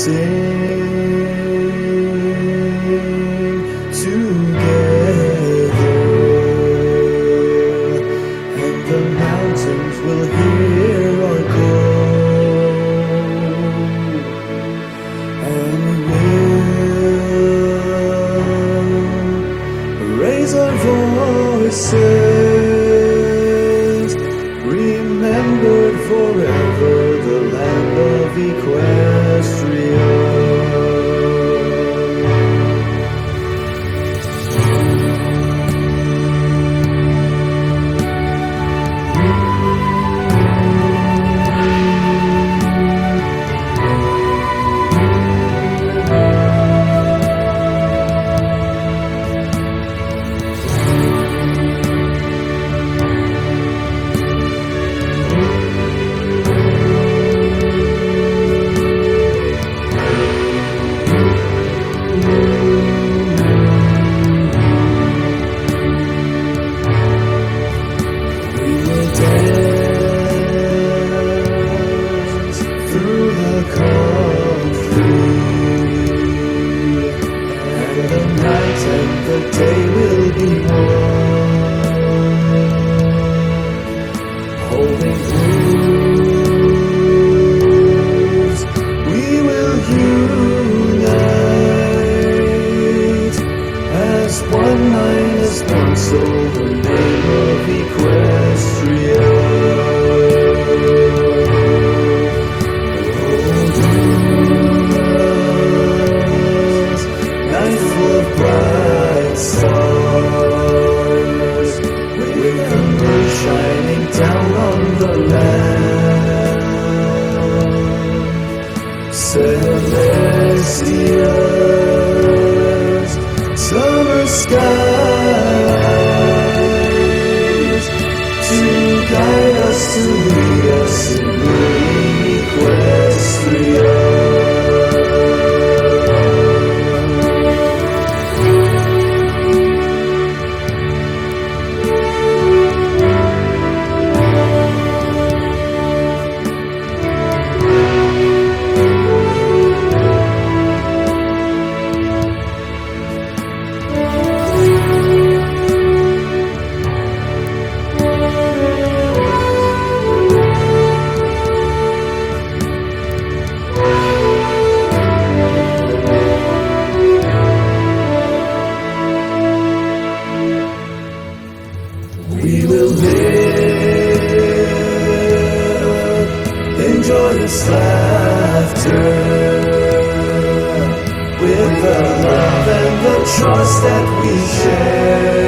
sing together, and the mountains will hear our call, and we'll raise our voices, remembered forever, the land of Equestria. And the day will be one, holding hands, we will unite as one mind, as one soul, the name of Equestria. Stars, with the moon shining down on the land, celestials, summer skies, to guide us, to lead us in moving Equestria. We will live in joyous laughter, with the love and the trust that we share.